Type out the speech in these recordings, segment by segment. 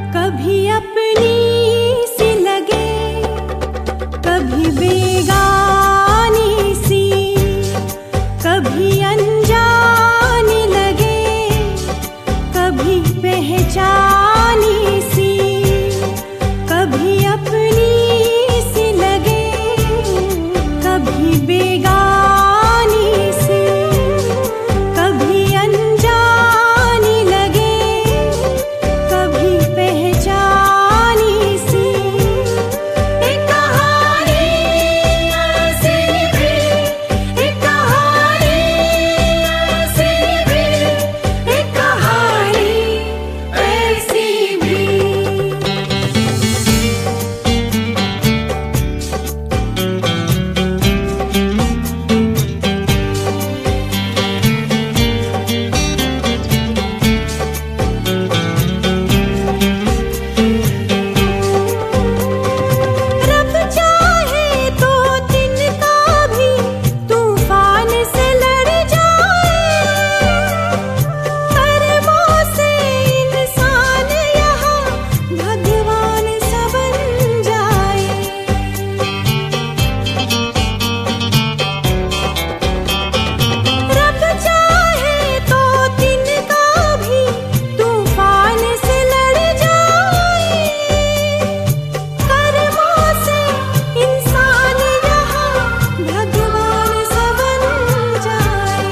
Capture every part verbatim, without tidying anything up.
कभी अपनी सी लगे, कभी बेगानी सी, कभी अनजानी लगे, कभी पहचानी सी, कभी अपनी सी लगे, कभी बेगानी सी, कभी अनजानी लगे, कभी पहचानी सी। एक कहानी ऐसी भी, एक कहानी ऐसी भी, एक कहानी ऐसी भी। रब चाहे तो तिनका भी तूफान से लड़ जाए, कर्मों से इंसान यहाँ भगवान सा बन जाए। रब चाहे तो तिनका भी तूफान से लड़ जाए, कर्मों से इंसान यहाँ भगवान सा बन जाए।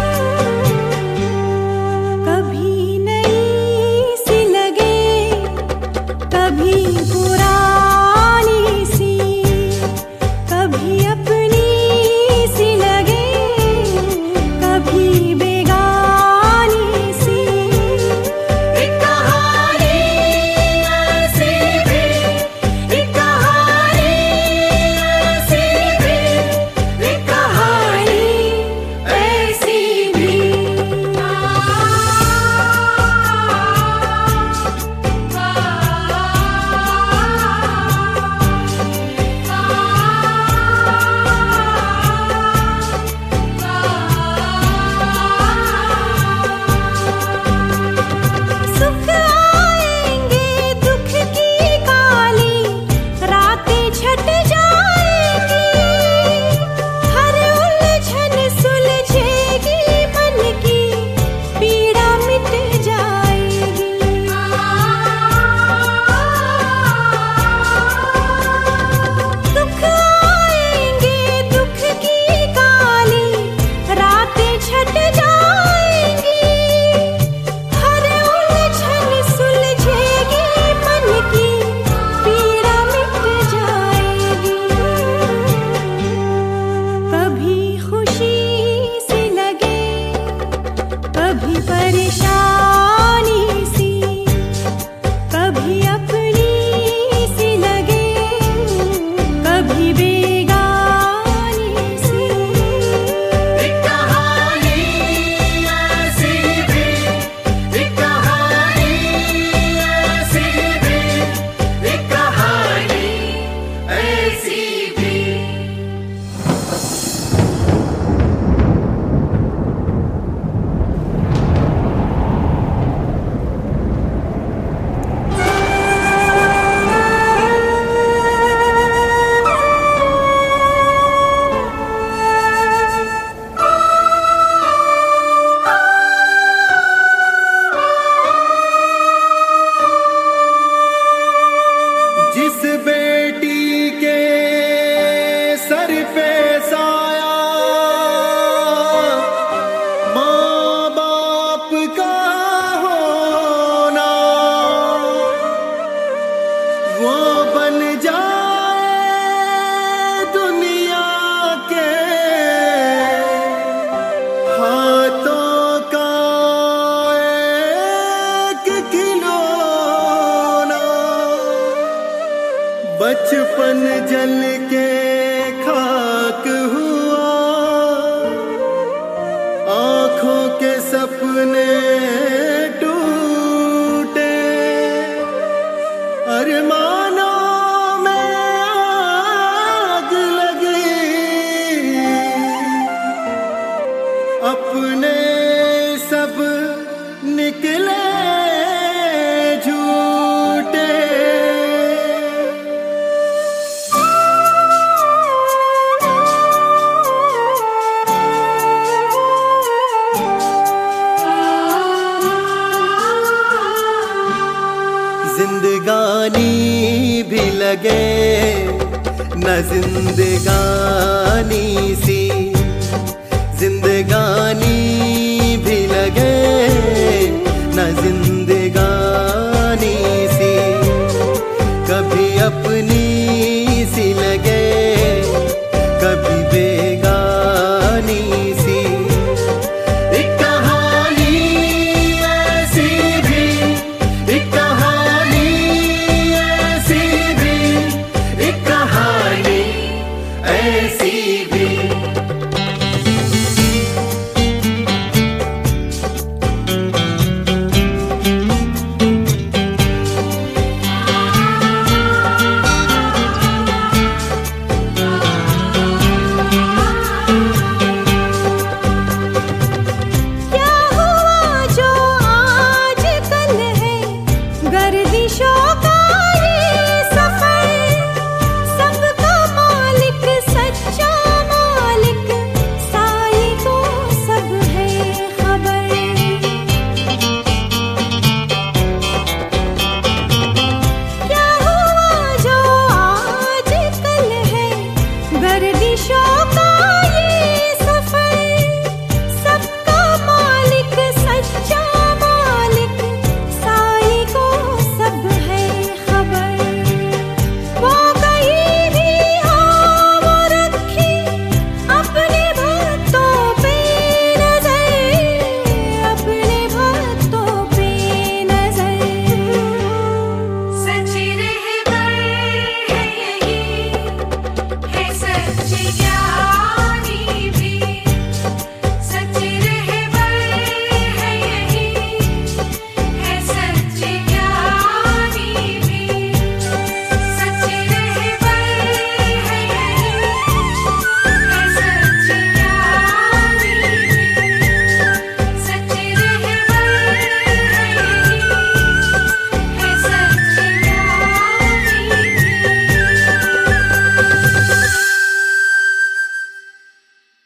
कभी नई सी लगे, कभी पुरानी सी, कभी अपनी सी लगे, कभी बेगानी सी। एक कहानी ऐसी भी, एक कहानी ऐसी भी, एक कहानी ऐसी भी। सुख आएंगे दुख की काली रातें छट जाएंगी, हर उलझन सुलझेगी, मन की पीड़ा मिट जाएगी। दुख आएंगे दुख की काली रातें छट जाएंगी, हर उलझन सुलझेगी, मन की पीड़ा मिट जाएगी। कभी खुशी सी लगे, कभी परेशानी सी, कभी अपनी सी लगे, कभी बेगानी सी। एक कहानी ऐसी भी, एक कहानी ऐसी भी, एक कहानी ऐसी भी। जिस बेटी के सर पे साया माँ बाप का होना, वो बन जाए दुनिया के हाथों का एक खिलौना। बचपन जल के खाक हुआ, आँखों के सपने टूटे, अरमानों में आग लगी, अपने सब निकले झूठे। जिंदगानी भी लगे न जिंदगानी सी, जिंदगानी भी लगे न जिंदगानी सी, कभी अपनी सी लगे कभी बेगानी सी। एक कहानी ऐसी भी, एक कहानी ऐसी भी, एक कहानी ऐसी भी। गर्दिशों का